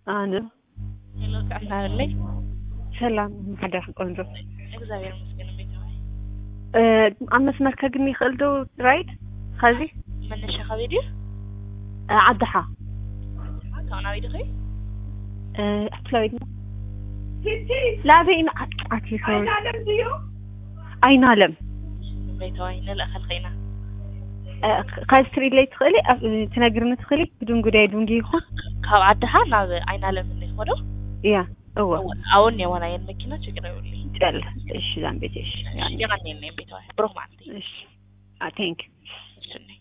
أنا hello كأنها لي سلام حدا قنزو እግዚአብሔር ይመስገን ቤተዋይ عم مسمر كجني خلدو رايت خازي منش خبيدي عدحة كان ويدخي أحتلاوي لا بين عتي خير أين عالم ቤተዋይ نلا خلقينا قاستري لي تخلي تناقرنا تخلي بدون قداي دون جيخون ካብ عدها ናብ አይና ለም እንይخدو يا هو አሁን የሆነ የመኪና ችግር አይወልኝ جل إيش زعم بيتش يعني ቤተዋይ ብሩክ ማለት إيش I think